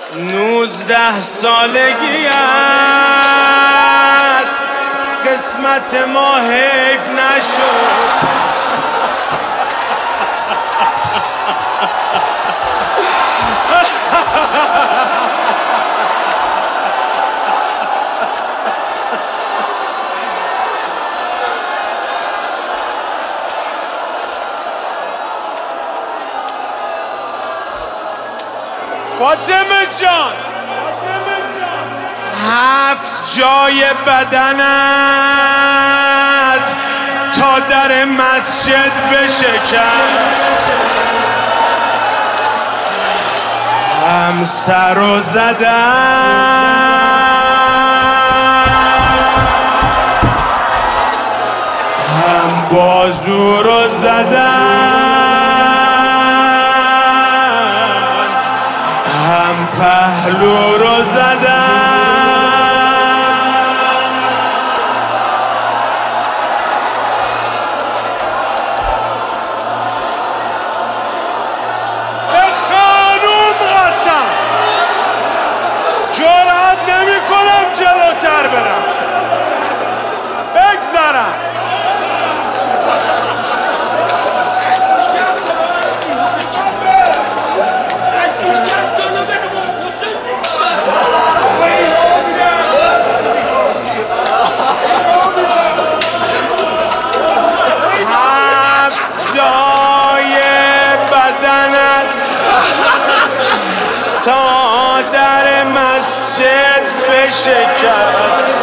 19 سالگیت قسمت ما حیف نشد. فاطمه جان 7 جای بدنت تا در مسجد بشکست، هم سر رو زدن هم بازو رو زدن هم پهلو رو زدن. به خانوم قسم جرأت نمی کنم جلوتر برم بگذرم. تا در مسجد بشکست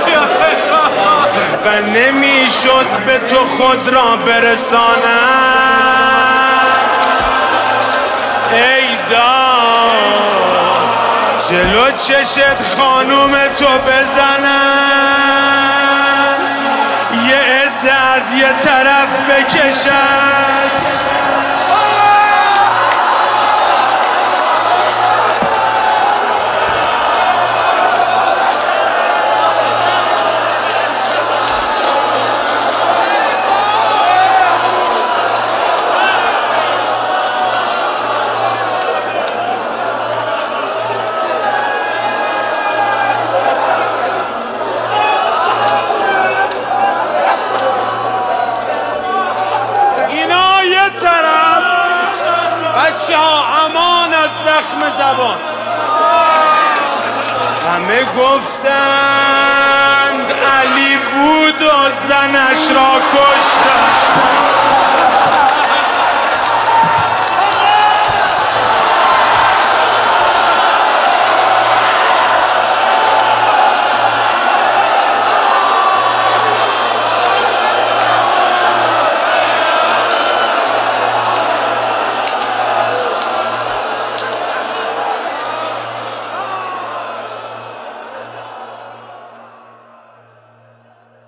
و نمیشد به تو خود را برسانم. ای داد جلو چشت خانوم تو بزنن، یه عده از یه طرف بکشن. بچه ها امان از زخم زبان. همه گفتند علی بود و زنش را کشتند.